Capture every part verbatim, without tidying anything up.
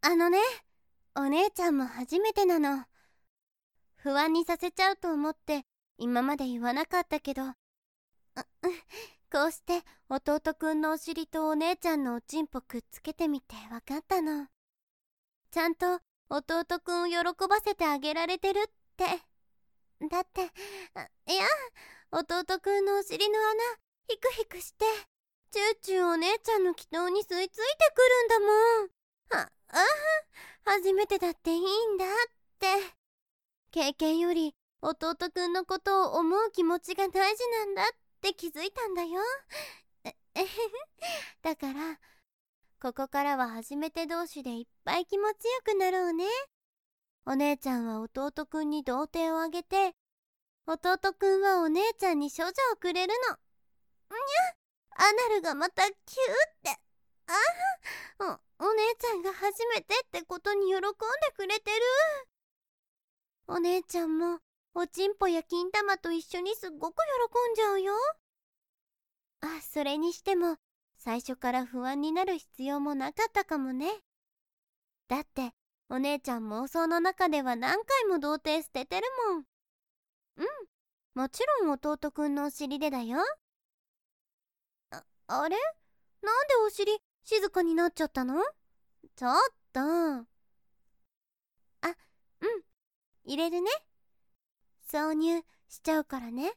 あのね、お姉ちゃんも初めてなの。不安にさせちゃうと思って今まで言わなかったけど、うこうして弟くんのお尻とお姉ちゃんのおちんぽくっつけてみて分かったの。ちゃんと弟くんを喜ばせてあげられてるって。だって、いや、弟くんのお尻の穴ヒクヒクしてチューチューお姉ちゃんの祈祷に吸い付いてくるんだもん。ああ初めてだっていいんだって。経験より弟くんのことを思う気持ちが大事なんだって気づいたんだよ。ええへへだからここからは初めて同士でいっぱい気持ちよくなろうね。お姉ちゃんは弟くんに童貞をあげて、弟くんはお姉ちゃんに処女をくれるの。にゃ、アナルがまたキューって。ああ、お、お姉ちゃんが初めてってことに喜んでくれてる。お姉ちゃんもおちんぽや金玉と一緒にすっごく喜んじゃうよ。あ、それにしても最初から不安になる必要もなかったかもね。だってお姉ちゃん妄想の中では何回も童貞捨ててるもん。うん、もちろん弟くんのお尻でだよ。あ、あれ？なんでお尻静かになっちゃったの？ちょっと。あ、うん、入れるね。挿入しちゃうからね。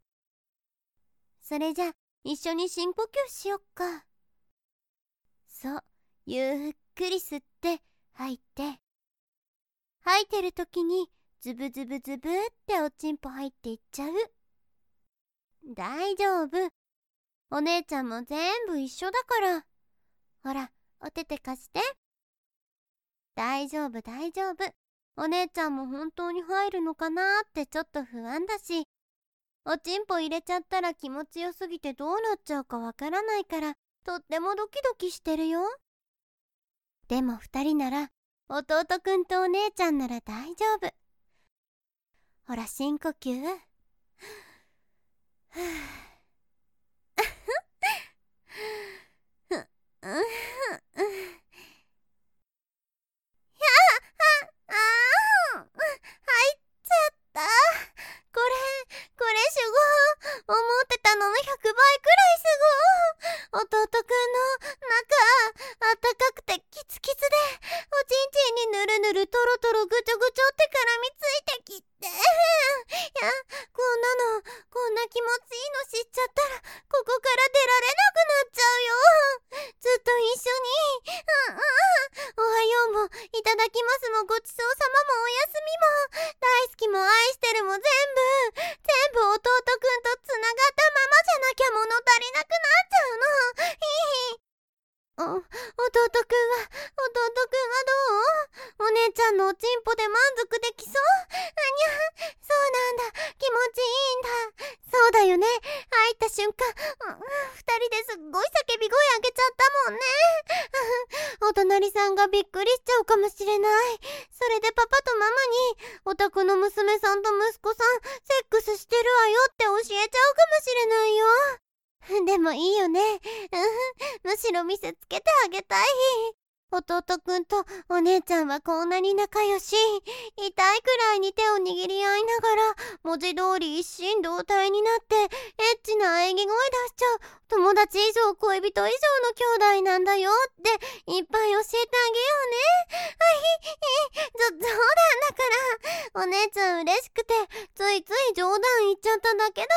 それじゃ一緒に深呼吸しよっか。そう、ゆっくり吸って吐いて、吐いてる時にズブズブズブっておちんぽ入っていっちゃう。大丈夫、お姉ちゃんも全部一緒だから。ほら、お手手貸して。大丈夫大丈夫、お姉ちゃんも本当に入るのかなってちょっと不安だし、おちんぽ入れちゃったら気持ちよすぎてどうなっちゃうかわからないから、とってもドキドキしてるよ。でも二人なら、弟くんとお姉ちゃんなら大丈夫。ほら、深呼吸。ふぅふっうんうんやあああ入っちゃった。これこれすごい、思ってたののひゃくばいくらいすごい。弟くんの中あったかくてキツキツで、おちんちんにぬるぬるとろとろぐちょぐちょって絡みついてきて、いや、こんなのこんな気持ちいいの知っちゃったらここから出られなくなっちゃうよ。ずっと一緒に。うんうんおはようもいただきますもごちそうさまもおやすみも大好きも愛してるも全部全部弟くんとつながったままじゃなきゃ物足りなくなっちゃうの。ひひお、弟くんは、弟くんはどう？お姉ちゃんのおちんぽで満足できそう？あにゃ、そうなんだ。気持ちいいんだ。そうだよね。入った瞬間、うん、二人ですっごい叫び声あげちゃったもんね。お隣さんがびっくりしちゃうかもしれない。それでパパとママに、お宅の娘さんと息子さん、セックスしてるわよって教えちゃうかもしれないよ。でもいいよね。むしろ見せつけてあげたい。弟くんとお姉ちゃんはこんなに仲良し。痛いくらいに手を握り合いながら、文字通り一心同体になって、エッチな喘ぎ声出しちゃう。友達以上恋人以上の兄弟なんだよっていっぱい教えてあげようね。あひ、ひ、冗談だから。お姉ちゃん嬉しくて、ついつい冗談言っちゃっただけだから。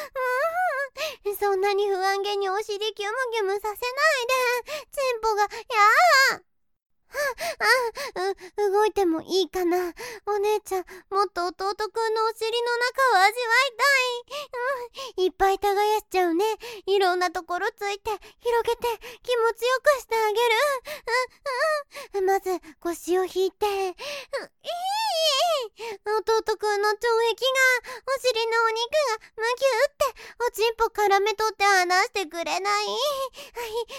うん、そんなに不安げにお尻キュムキュムさせないで。チンポが、やああ、う、動いてもいいかな。お姉ちゃん、もっと弟くんのお尻の中を味わいたい。うん、いっぱい耕しちゃうね。いろんなところついて、広げて、気持ちよくしてあげる。うん、うん。まず、腰を引いて。う、いい。弟くんの腸壁が、お尻のお肉が、むぎゅって、おちんぽ絡めとって離してくれない？はい、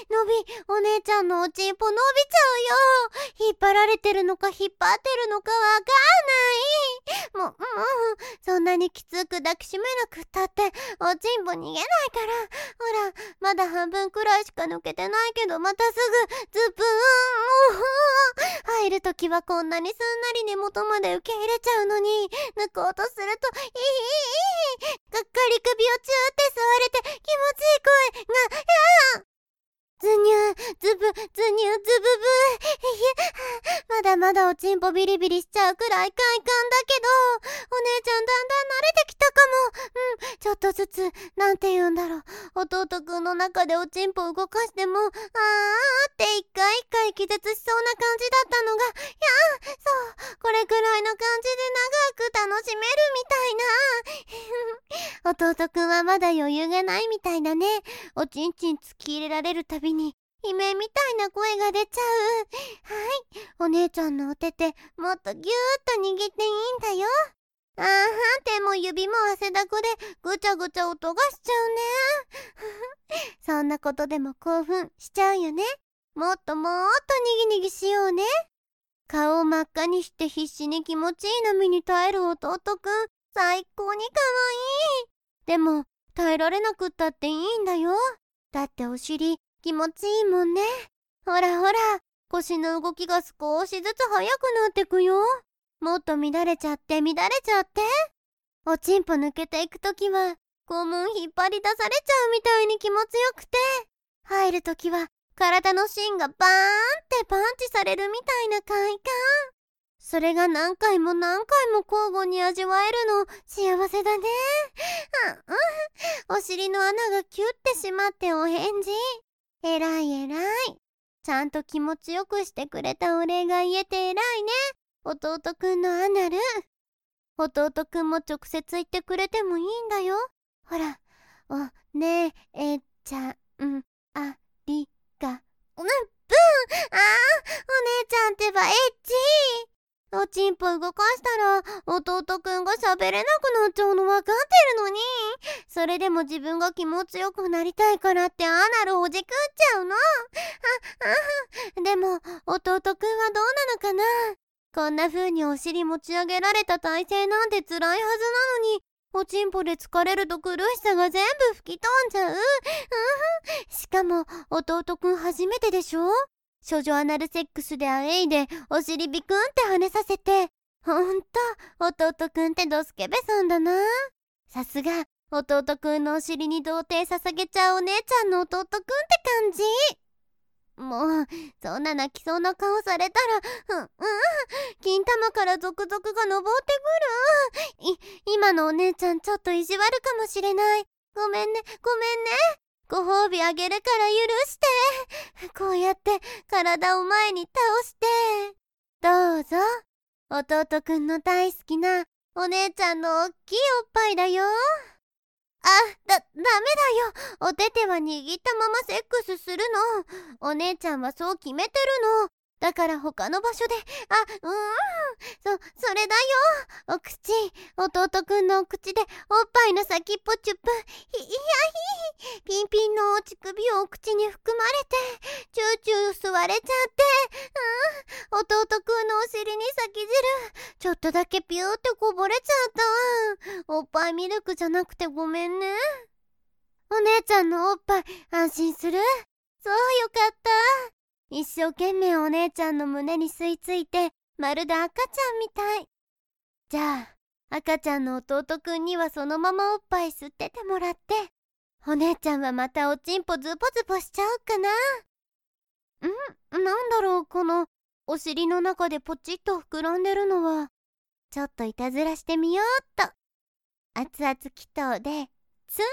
伸び、お姉ちゃんのおちんぽ伸びちゃうよ。引っ張られてるのか引っ張ってるのかわかんない。もう、もう、そんなにきつく抱きしめなくったって、おちんぽ逃げないから。ほら、まだ半分くらいしか抜けてないけど、またすぐ、ズプーン、もう、 時はこんなにすんなり根元まで受け入れちゃうのに、抜こうとすると、いいいいいいがっかり首をチューって吸われて気持ちいい声が、やーズニュー、ズブ、ズニュー、ズブブー。まだまだおちんぽビリビリしちゃうくらい快感だけど、お姉ちゃんだんだん慣れてきたかも。うん、ちょっとずつ、なんて言うんだろう。弟くんの中でおちんぽ動かしても、あーって一回一回気絶しそうな感じだったのが、いやー、そう、これくらいの感じで長く楽しめるみたいな。弟くんはまだ余裕がないみたいだね。おちんちん突き入れられるたびに悲鳴みたいな声が出ちゃう。はい、お姉ちゃんのお手手もっとぎゅーっと握っていいんだよ。あーはん、手も指も汗だくでぐちゃぐちゃ音がしちゃうね。そんなことでも興奮しちゃうよね。もっともっとにぎにぎしようね。顔を真っ赤にして必死に気持ちいい波に耐える弟くん、最高にかわいい。でも耐えられなくったっていいんだよ。だってお尻気持ちいいもんね。ほらほら、腰の動きが少しずつ速くなってくよ。もっと乱れちゃって乱れちゃって。おちんぽ抜けていくときは肛門引っ張り出されちゃうみたいに気持ちよくて、入るときは体の芯がバーンってパンチされるみたいな快感。それが何回も何回も交互に味わえるの幸せだね。うんうん。お尻の穴がキュッてしまってお返事。えらいえらい。ちゃんと気持ちよくしてくれたお礼が言えてえらいね。弟くんのアナル。弟くんも直接言ってくれてもいいんだよ。ほら、おねえちゃん、ありが、うん、ぶん。あー、お姉ちゃんってばエッチ。おちんぽ動かしたら弟くんが喋れなくなっちゃうの分かってるのに、それでも自分が気持ちよくなりたいからってアナルほじくっちゃうの。ああ、でも弟くんはどうなのかな。こんな風にお尻持ち上げられた体勢なんて辛いはずなのに、おちんぽで疲れると苦しさが全部吹き飛んじゃう。しかも弟くん初めてでしょ。処女アナルセックスでアウェイでお尻ビクンって跳ねさせて、ほんと弟くんってドスケベさんだな。さすが弟くんのお尻に童貞捧げちゃうお姉ちゃんの弟くんって感じ。もうそんな泣きそうな顔されたら、うんうん、金玉からゾクゾクが登ってくる。い今のお姉ちゃんちょっと意地悪かもしれない。ごめんねごめんね。ご褒美あげるから許して。こうやって体を前に倒して。どうぞ。弟くんの大好きなお姉ちゃんのおっきいおっぱいだよ。あ、だ、ダメだよ。お手手は握ったままセックスするの。お姉ちゃんはそう決めてるの。だから他の場所で、あ、うーん、そ、それだよ。お口、弟くんのお口でおっぱいの先っぽチュップ、ひ、いやひ、ピンピンのお乳首をお口に含まれて、チューチュー吸われちゃって、うん、弟くんのお尻に先汁、ちょっとだけピューってこぼれちゃった。おっぱいミルクじゃなくてごめんね。お姉ちゃんのおっぱい安心する？そう、よかった。一生懸命お姉ちゃんの胸に吸い付いて、まるで赤ちゃんみたい。じゃあ赤ちゃんの弟くんにはそのままおっぱい吸っててもらって、お姉ちゃんはまたおちんぽズボズボしちゃおうかな。ん？なんだろう、このお尻の中でポチッと膨らんでるのは。ちょっといたずらしてみようっと。熱々気筒でツン。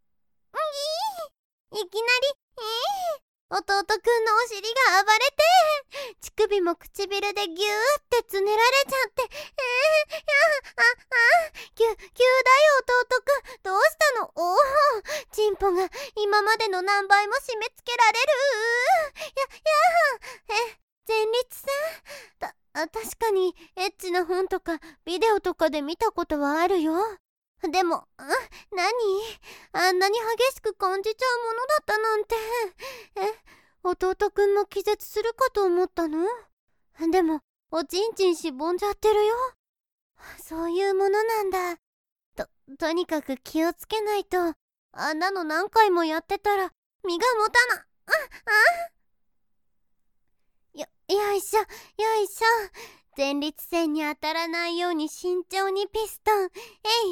いい、いきなり、えー弟くんのお尻が暴れて、乳首も唇でギューってつねられちゃって、えー、やああぎゅぎゅーだよ弟くん、どうしたの。おお、チンポが今までの何倍も締め付けられる。ややえ前立腺た確かにエッチな本とかビデオとかで見たことはあるよ。でも、何？あんなに激しく感じちゃうものだったなんて。え、弟くんも気絶するかと思ったの？でも、おちんちんしぼんじゃってるよ。そういうものなんだ。と、とにかく気をつけないと。あんなの何回もやってたら身が持たな。あ、あ。よ、よいししょよいしょ。前立腺に当たらないように慎重にピストン。えいえい。あ、でも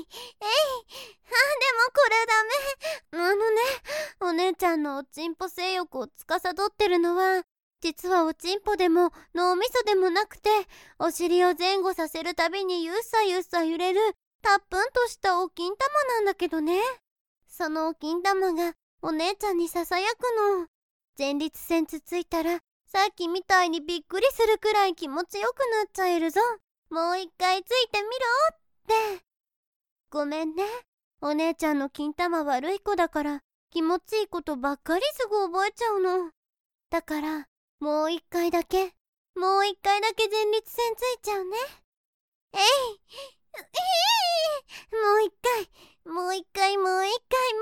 これダメ。あのね、お姉ちゃんのおちんぽ性欲を司ってるのは、実はおちんぽでも脳みそでもなくて、お尻を前後させるたびにゆっさゆっさ揺れるたっぷんとしたお金玉なんだけどね。そのお金玉がお姉ちゃんにささやくの。前立腺つついたらさっきみたいにびっくりするくらい気持ちよくなっちゃえるぞ。もう一回ついてみろって。ごめんね。お姉ちゃんの金玉悪い子だから気持ちいいことばっかりすぐ覚えちゃうの。だからもう一回だけ、もう一回だけ前立腺ついちゃうね。えいえい。もう一回、もう一回、もう一回、もう一回。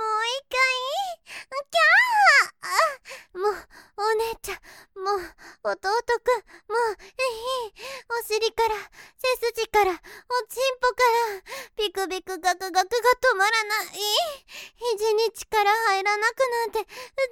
キャー。あ、もうお姉ちゃん、もう弟くん、もうえい。お尻から背筋からおちんぽからビクビクガクガクが止まらない。肘に力入らなくなんてうつ伏せに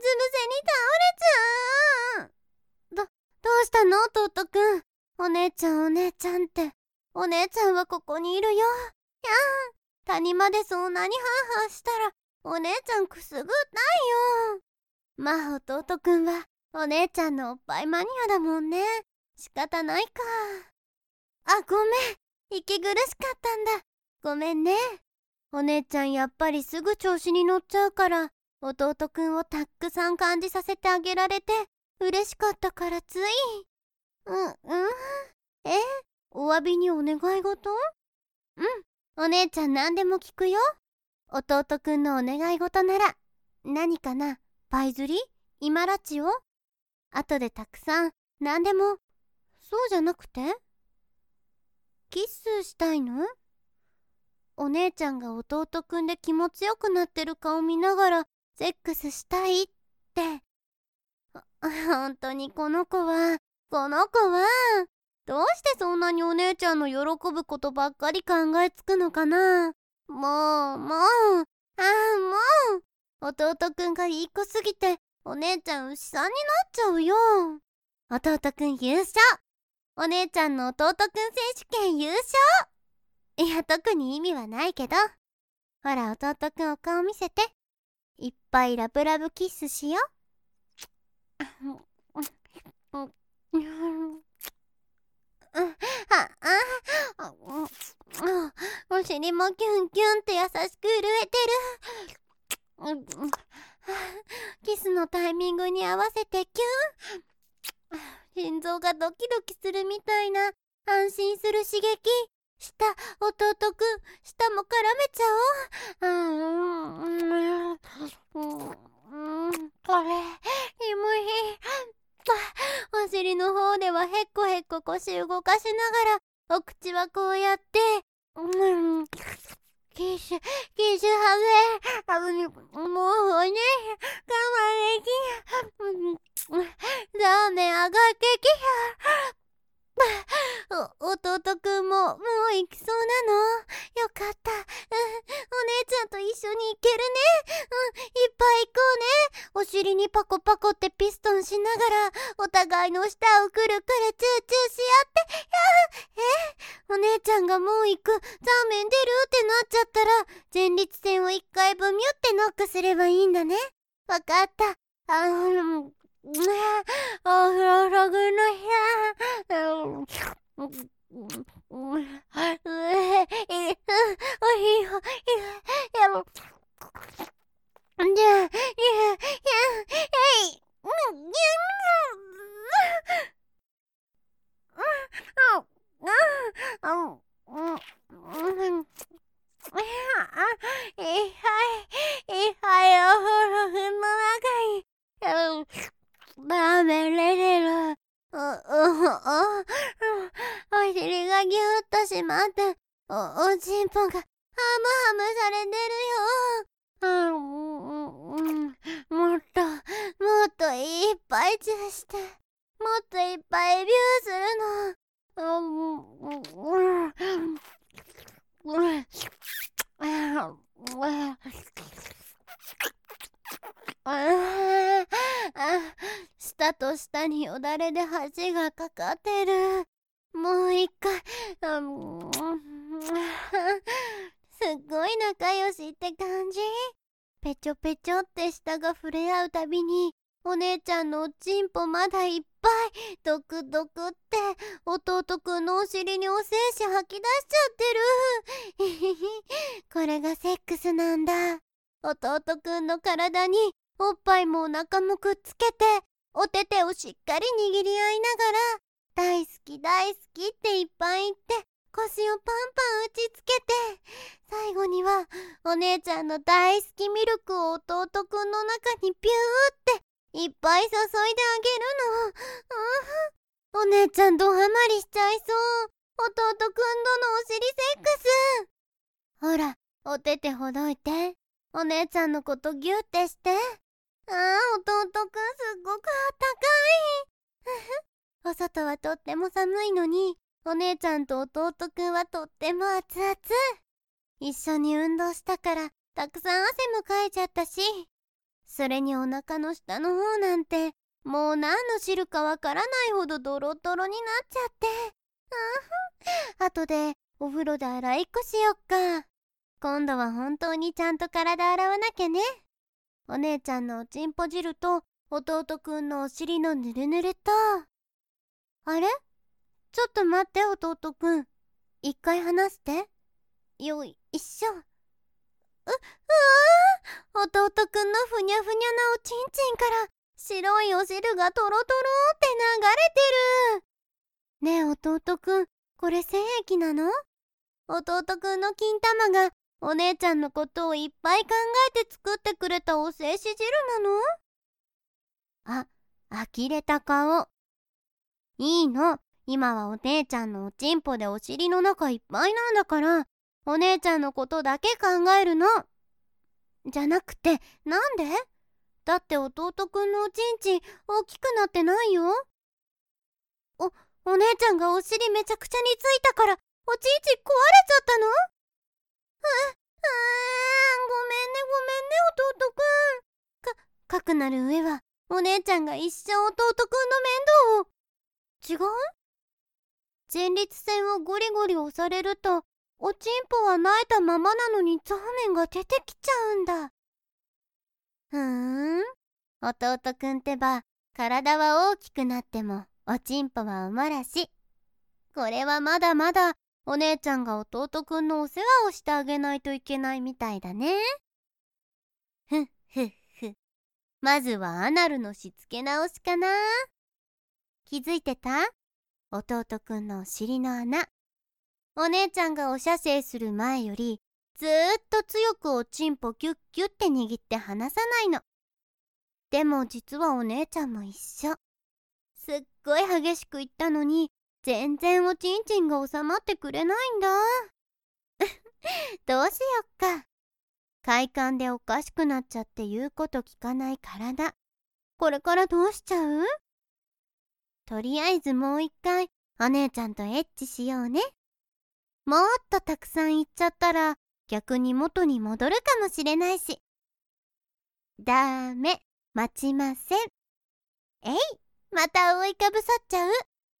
倒れちゃう。ど、どうしたの弟くん。お姉ちゃんお姉ちゃんって。お姉ちゃんはここにいるよ。やん。谷間でそんなにハンハンしたらお姉ちゃんくすぐったいよ。まあ弟くんはお姉ちゃんのおっぱいマニアだもんね。仕方ないか。あ、ごめん。息苦しかったんだ。ごめんね。お姉ちゃんやっぱりすぐ調子に乗っちゃうから弟くんをたくさん感じさせてあげられて嬉しかったからつい。うんうんえお詫びにお願い事？うん、お姉ちゃん何でも聞くよ。弟くんのお願い事なら何かな。パイ釣り？今ラチを？後でたくさん何でも。そうじゃなくてキスしたいの？お姉ちゃんが弟くんで気持ちよくなってる顔見ながらセックスしたいって。本当にこの子はこの子はどうしてそんなにお姉ちゃんの喜ぶことばっかり考えつくのかな。もうもうああもう弟くんがいい子すぎてお姉ちゃん牛さんになっちゃうよ。弟くん優勝。お姉ちゃんの弟くん選手権優勝。いや特に意味はないけど。ほら弟くんお顔見せて。いっぱいラブラブキスしよう。お尻もキュンキュンって優しく震えてる。キスのタイミングに合わせてキュン。心臓がドキドキするみたいな安心する刺激。舌、弟くん、舌も絡めちゃおう。これ、キモい。お尻の方ではへっこへっこ腰動かしながらお口はこうやってうんキスキスはめもうね我慢できんラーメン上がってきた。お弟くんももう行きそうなの。よかった、うん、お姉ちゃんと一緒に行けるね。うん、いっぱい行こうね。お尻にパコパコってピストンしながらお互いの舌をくるくるチューチューし合って。えお姉ちゃんがもう行く、ザーメン出るってなっちゃったら前立腺を一回ブミュってノックすればいいんだね。わかった。あのお風呂ログの部ラーメンレレル。う、う、う、お尻がギューッとしまって、お、おちんぽがハムハムされてるよ。うん、もっと、もっといっぱいチューして、もっといっぱいビューするの。舌と舌下によだれで恥がかかってる。もう一回。あもうすっごい仲良しって感じ。ペチョペチョって舌が触れ合うたびに、お姉ちゃんのおちんぽまだいっぱいドクドクって弟くんのお尻にお精子吐き出しちゃってる。これがセックスなんだ。弟くんの体におっぱいもお腹もくっつけて、お手手をしっかり握り合いながら、大好き大好きっていっぱい言って腰をパンパン打ちつけて、最後にはお姉ちゃんの大好きミルクを弟くんの中にピューっていっぱい注いであげるの。お姉ちゃんドハマりしちゃいそう。弟くんとのお尻セックス。ほら、お手手ほどいて。お姉ちゃんのことギュッてして。ああ、弟くんすっごくあったかい。お外はとっても寒いのに、お姉ちゃんと弟くんはとっても熱々。一緒に運動したからたくさん汗もかいちゃったし、それにお腹の下の方なんてもう何の汁かわからないほどドロドロになっちゃって。あ後でお風呂で洗いっこしよっか。今度は本当にちゃんと体洗わなきゃね。お姉ちゃんのおちんぽ汁と弟くんのお尻のぬるぬると。あれ？ちょっと待って弟くん。一回離して。よいしょ。う、うわー、弟くんのふにゃふにゃなおちんちんから白いお汁がトロトロって流れてる。ねえ弟くん、これ精液なの？弟くんの金玉がお姉ちゃんのことをいっぱい考えて作ってくれたお精子汁なの？あ、呆れた顔。いいの。今はお姉ちゃんのおちんぽでお尻の中いっぱいなんだから、お姉ちゃんのことだけ考えるの。じゃなくて、なんで？だって弟くんのおちんちん大きくなってないよ。お、お姉ちゃんがお尻めちゃくちゃについたから、おちんちん壊れちゃったの？あ、あー、ごめんねごめんね弟くん。か、かくなる上は、お姉ちゃんが一生弟くんの面倒を。違う？前立腺をゴリゴリ押されると、おちんぽは泣いたままなのにザーメンが出てきちゃうんだ。ふーん。弟くんってば、体は大きくなっても、おちんぽはおもらし。これはまだまだ、お姉ちゃんが弟くんのお世話をしてあげないといけないみたいだね。ふっふっふ。まずはアナルのしつけ直しかな。気づいてた？弟くんのお尻の穴。お姉ちゃんがお射精する前よりずーっと強くおちんぽギュッギュッて握って離さないの。でも実はお姉ちゃんも一緒。すっごい激しく言ったのに全然おちんちんが収まってくれないんだ。どうしよっか。快感でおかしくなっちゃって言うこと聞かない体。これからどうしちゃう？とりあえずもう一回お姉ちゃんとエッチしようね。もっとたくさん言っちゃったら逆に元に戻るかもしれないし。ダメ、待ちません。えい、また覆いかぶさっちゃう。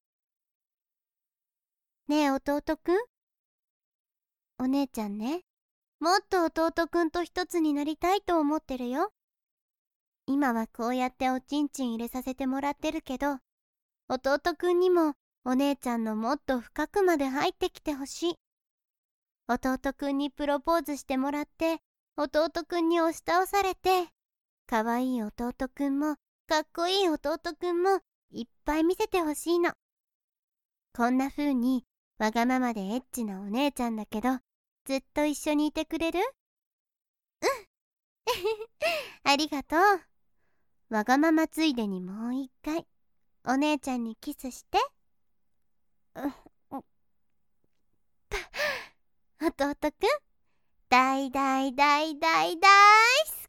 ねえ弟くん。お姉ちゃんね、もっと弟くんと一つになりたいと思ってるよ。今はこうやっておちんちん入れさせてもらってるけど、弟くんにもお姉ちゃんのもっと深くまで入ってきてほしい。弟くんにプロポーズしてもらって、弟くんに押し倒されて、かわいい弟くんもかっこいい弟くんもいっぱい見せてほしいの。こんな風にわがままでエッチなお姉ちゃんだけど、ずっと一緒にいてくれる？うんありがとう。わがままついでにもう一回お姉ちゃんにキスして。弟くん、大大大大大好き。